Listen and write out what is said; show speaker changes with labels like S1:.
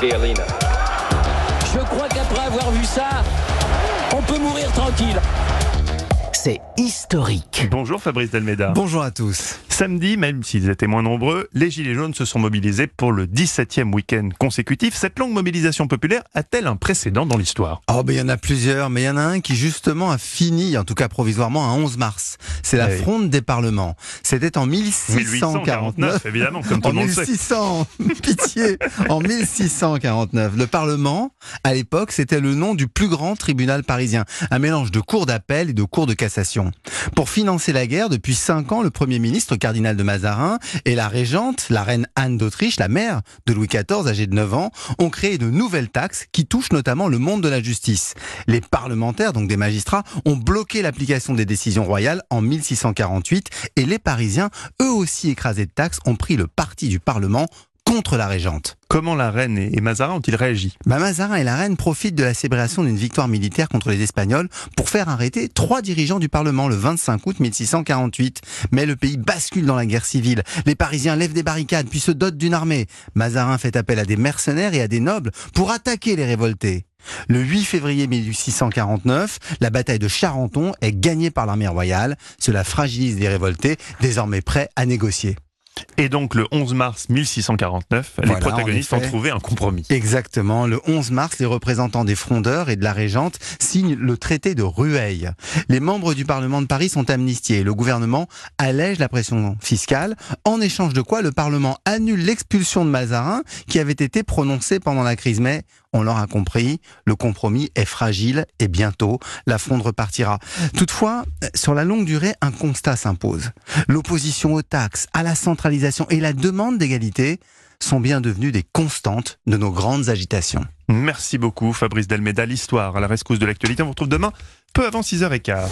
S1: Je crois qu'après avoir vu ça, on peut mourir tranquille.
S2: C'est historique.
S3: Bonjour Fabrice Delmeda.
S4: Bonjour à tous.
S3: Samedi, même s'ils étaient moins nombreux, les Gilets jaunes se sont mobilisés pour le 17e week-end consécutif. Cette longue mobilisation populaire a-t-elle un précédent dans l'histoire ?
S4: Il y en a plusieurs, mais il y en a un qui justement a fini, en tout cas provisoirement, un 11 mars. C'est la Fronde des Parlements. C'était en 1649.
S3: Évidemment, comme tout le monde sait.
S4: Pitié, en 1649. Le Parlement, à l'époque, c'était le nom du plus grand tribunal parisien. Un mélange de cour d'appel et de cour de cassation. Pour financer la guerre, depuis 5 ans, le Premier ministre, le cardinal de Mazarin, et la régente, la reine Anne d'Autriche, la mère de Louis XIV, âgée de 9 ans, ont créé de nouvelles taxes qui touchent notamment le monde de la justice. Les parlementaires, donc des magistrats, ont bloqué l'application des décisions royales en 1648 et les Parisiens, eux aussi écrasés de taxes, ont pris le parti du Parlement contre la régente.
S3: Comment la reine et Mazarin ont-ils réagi ?
S4: Mazarin et la reine profitent de la célébration d'une victoire militaire contre les Espagnols pour faire arrêter 3 dirigeants du Parlement le 25 août 1648. Mais le pays bascule dans la guerre civile. Les Parisiens lèvent des barricades puis se dotent d'une armée. Mazarin fait appel à des mercenaires et à des nobles pour attaquer les révoltés. Le 8 février 1649, la bataille de Charenton est gagnée par l'armée royale. Cela fragilise les révoltés, désormais prêts à négocier.
S3: Et donc le 11 mars 1649, les protagonistes ont trouvé un compromis.
S4: Exactement. Le 11 mars, les représentants des frondeurs et de la régente signent le traité de Rueil. Les membres du Parlement de Paris sont amnistiés. Le gouvernement allège la pression fiscale, en échange de quoi le Parlement annule l'expulsion de Mazarin qui avait été prononcée pendant la crise. Mais on l'aura compris, le compromis est fragile et bientôt, la fronde repartira. Toutefois, sur la longue durée, un constat s'impose. L'opposition aux taxes, à la centralisation et la demande d'égalité sont bien devenues des constantes de nos grandes agitations.
S3: Merci beaucoup Fabrice Delmeda. L'histoire à la rescousse de l'actualité. On vous retrouve demain, peu avant 6h15.